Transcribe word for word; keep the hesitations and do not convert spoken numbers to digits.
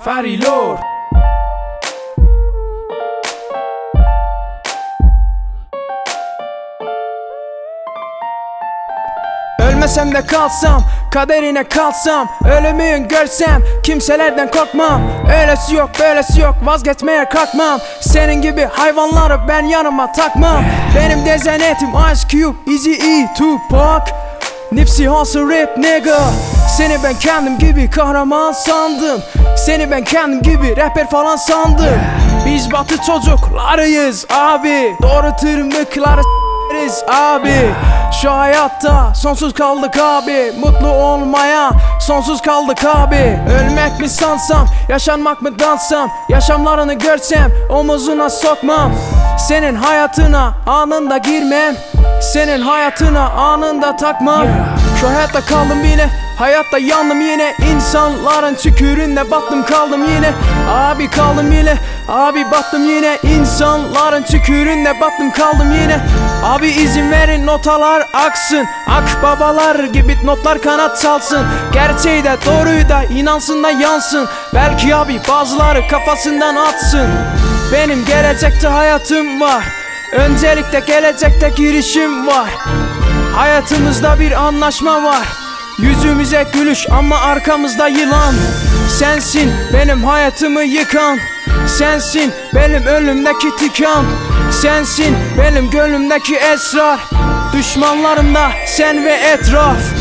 Farilor. Ölmesem de kalsam, kaderine kalsam, ölümün görsem kimselerden korkmam. Öylesi yok böylesi yok, vazgeçmeye kalkmam. Senin gibi hayvanları ben yanıma takmam. Benim dezenetim Ice Cube, Eazy-E, Tupac, Nipsey Hussle rap nigga. Seni ben kendim gibi kahraman sandım. Seni ben kendim gibi rapper falan sandım. Biz batı çocuklarıyız abi, doğru tırmıkları s**eriz abi. Şu hayatta sonsuz kaldık abi, mutlu olmaya sonsuz kaldık abi. Ölmek mi sansam, yaşanmak mı dansam, yaşamlarını görsem omuzuna sokmam. Senin hayatına anında girmem, senin hayatına anında takmam. Şu hayatta kaldım yine, hayatta yandım yine. İnsanların tüküründe battım kaldım yine. Abi kaldım yine, abi battım yine. İnsanların tüküründe battım kaldım yine. Abi izin verin notalar aksın, akbabalar gibi notlar kanat salsın. Gerçeği de doğruyu da inansın da yansın. Belki abi bazıları kafasından atsın. Benim gelecekte hayatım var, öncelikle gelecekte girişim var. Hayatımızda bir anlaşma var, yüzümüze gülüş ama arkamızda yılan. Sensin benim hayatımı yıkan, sensin benim önümdeki tikan, sensin benim gönlümdeki esrar. Düşmanlarım da sen ve etraf.